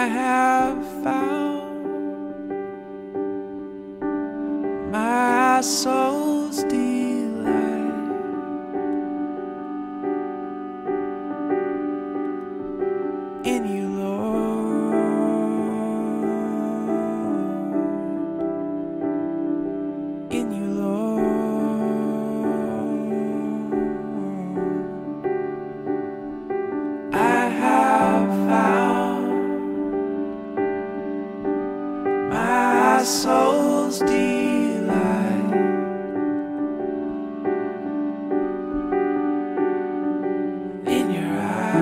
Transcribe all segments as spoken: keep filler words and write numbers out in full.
I have found my soul's delight in you, Lord, in you, Lord. I have found my soul's delight in your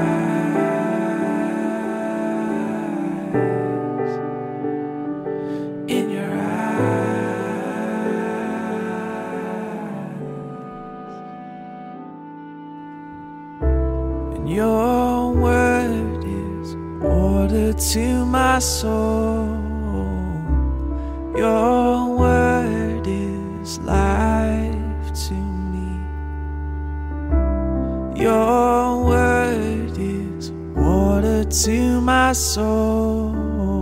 eyes, in your eyes, and your word is order to my soul. Your word is life to me. Your word is water to my soul.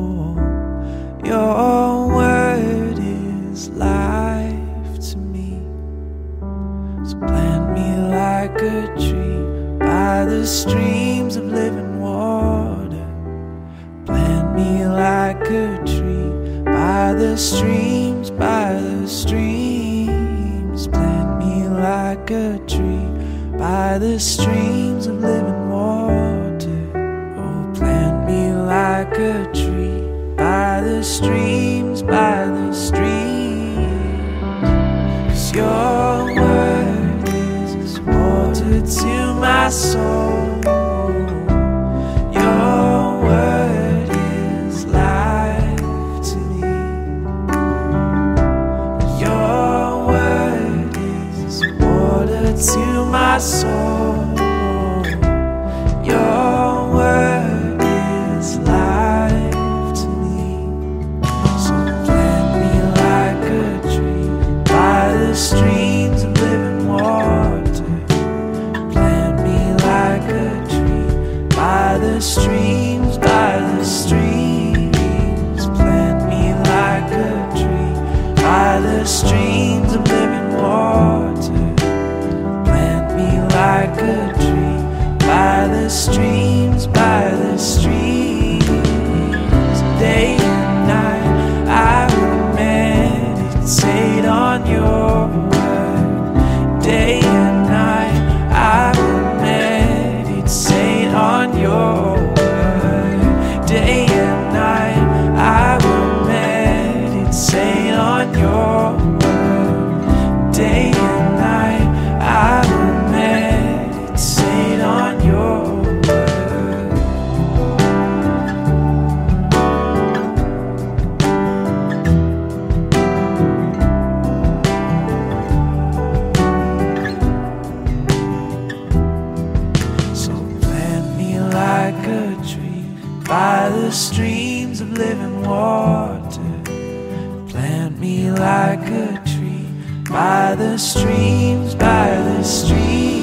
Your word is life to me. So plant me like a tree by the streams of living water. Plant me like a tree by the streams, by the streams. Plant me like a tree by the streams of living water. Oh, plant me like a tree by the streams, by the streams. 'Cause your word is water to my soul. Your word is life to me. Your word is water to my soul. Your word is life to me. So plant me like a tree by the streams of living water. Plant me like a tree by the streams, by the streams. Plant me like a tree by the streams of living water. Plant me like a tree by the streams, by the streams. Day and night I will meditate on your word. Day and night I will meditate on your word. Day and night I will meditate on your word. Day and night I will meditate on your word. So plant me like a tree by the streams of living water. Plant me like a tree by the streams, by the streams.